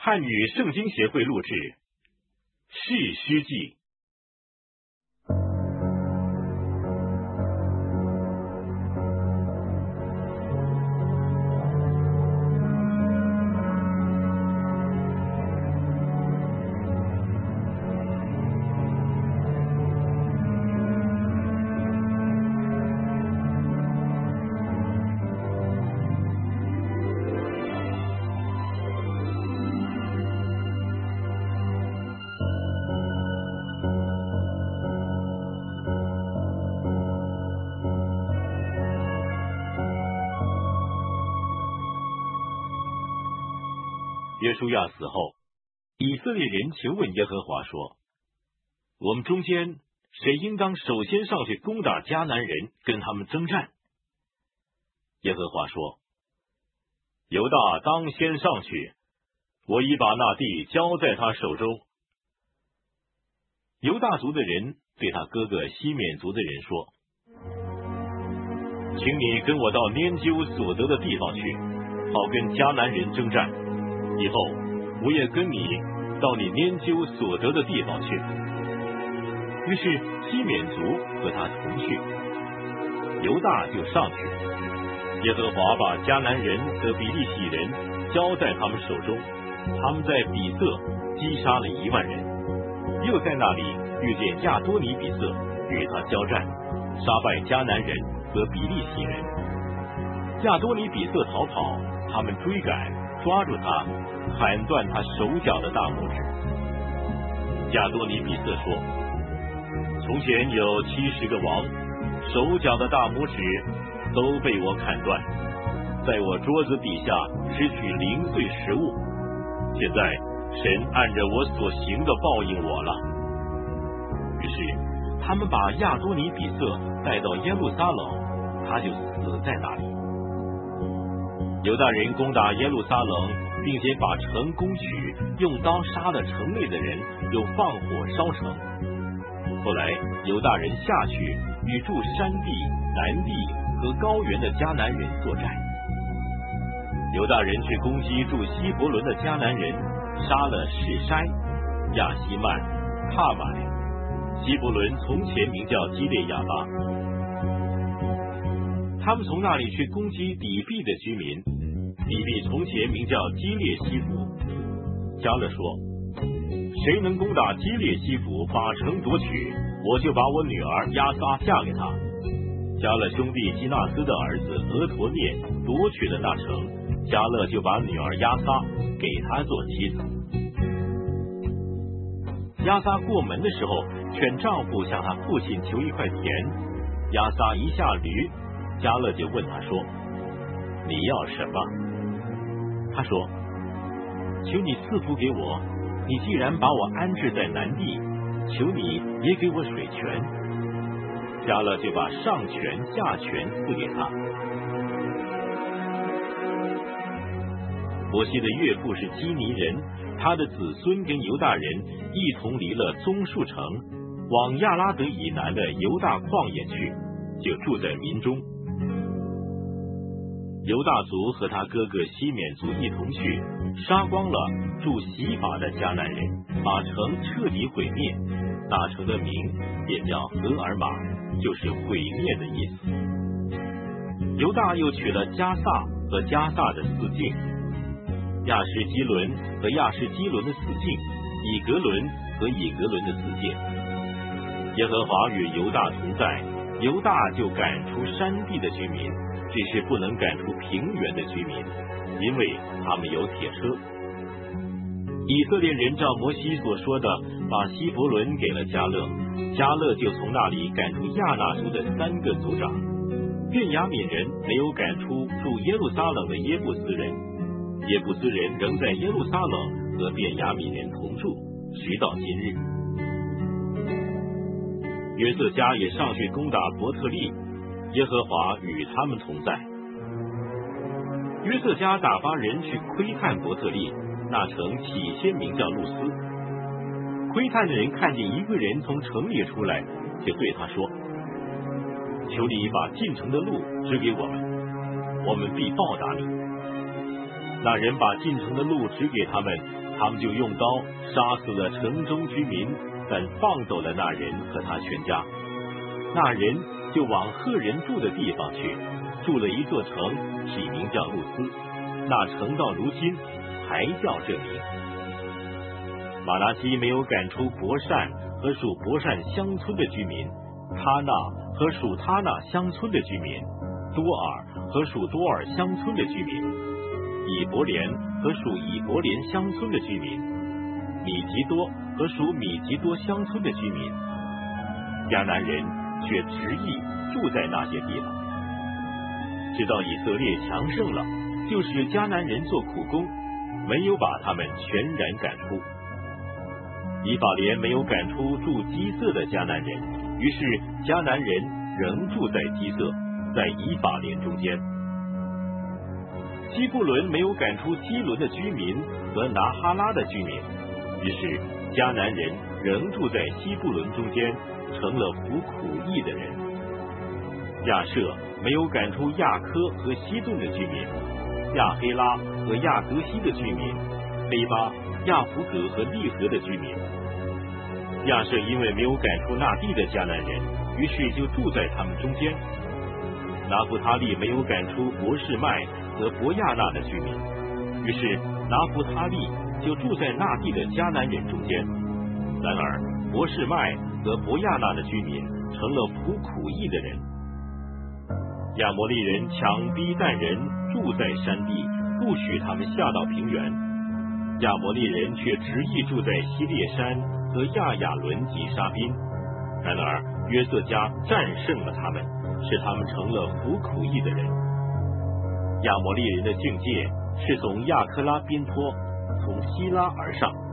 汉语圣经协会录制《士师记》。约书亚死后，以色列人求问耶和华说：我们中间谁应当首先上去攻打迦南人，跟他们征战？耶和华说：犹大当先上去，我已把那地交在他手中。犹大族的人对他哥哥西缅族的人说：请你跟我到拈阄所得的地方去，好跟迦南人征战。以后我也跟你到你拈阄所得的地方去。于是西缅族和他同去，犹大就上去。耶和华把迦南人和比利洗人交在他们手中，他们在比色击杀了1万人，又在那里遇见亚多尼比色，与他交战，杀败迦南人和比利洗人。亚多尼比色逃跑，他们追赶，抓住他，砍断他手脚的大拇指。亚多尼比色说：从前有70个王，手脚的大拇指都被我砍断，在我桌子底下拾取零碎食物。现在神按着我所行的报应我了。于是他们把亚多尼比色带到耶路撒冷，他就死在那里。犹大人攻打耶路撒冷，并且把城攻取，用刀杀了城内的人，又放火烧城。后来犹大人下去与住山地、南地和高原的迦南人作战。犹大人去攻击住希伯伦的迦南人，杀了士筛、亚希曼、帕买。希伯伦从前名叫基列亚巴。他们从那里去攻击底壁的居民，底壁从前名叫基列西弗。迦勒说：谁能攻打基列西弗，把城夺取，我就把我女儿亚撒嫁给他。迦勒兄弟基纳斯的儿子俄陀涅夺取了那城，迦勒就把女儿亚撒给他做妻子。亚撒过门的时候，劝丈夫向他父亲求一块田。亚撒一下驴，迦勒就问他说：你要什么？他说：求你赐福给我，你既然把我安置在南地，求你也给我水泉。迦勒就把上泉下泉赐给他。摩西的岳父是基尼人，他的子孙跟犹大人一同离了棕树城，往亚拉德以南的犹大旷野去，就住在民中。犹大族和他哥哥西缅族一同去，杀光了住洗法的迦南人，把城彻底毁灭。那城的名也叫俄尔玛，就是毁灭的意思。犹大又取了加萨和加萨的4境，亚士基伦和亚士基伦的4境，以格伦和以格伦的4境。耶和华与犹大同在，犹大就赶出山地的居民，只是不能赶出平原的居民，因为他们有铁车。以色列人照摩西所说的，把希伯伦给了迦勒，迦勒就从那里赶出亚衲族的3个族长。便雅悯人没有赶出住耶路撒冷的耶布斯人，耶布斯人仍在耶路撒冷和便雅悯人同住，直到今日。约瑟家也上去攻打伯特利，耶和华与他们同在。约瑟家打发人去窥探伯特利，那城起先名叫路斯。窥探的人看见一个人从城里出来，就对他说：求你把进城的路指给我们，我们必报答你。那人把进城的路指给他们， 他们就用刀杀死了城中居民，但放走了那人和他全家。那人就往赫人住的地方去，筑了一座城，起名叫路斯。那城到如今还叫这名。马拿西没有赶出伯善和属伯善乡村的居民，他那和属他那乡村的居民，多尔和属多尔乡村的居民，以伯莲和属以伯莲乡村的居民，米吉多和属米吉多乡村的居民。迦南人却执意住在那些地方，直到以色列强盛了，就使迦南人做苦工，没有把他们全然赶出。以法莲没有赶出住基色的迦南人，于是迦南人仍住在基色，在以法莲中间。西布伦没有赶出基伦的居民和拿哈拉的居民，于是迦南人仍住在西布伦中间，成了服苦役的人。亚舍没有赶出亚科和西顿的居民，亚黑拉和亚格西的居民，黑巴、亚弗格和利和的居民。亚舍因为没有赶出那地的迦南人，于是就住在他们中间。拿弗他利没有赶出伯示麦和伯亚纳的居民，于是拿弗他利就住在那地的迦南人中间。然而伯示麦和伯亚纳的居民成了服苦役的人。亚摩利人强逼但人住在山地，不许他们下到平原。亚摩利人却执意住在西列山和亚雅伦及沙宾。然而约瑟家战胜了他们，使他们成了服苦役的人。亚摩利人的境界是从亚克拉宾托，从希拉而上，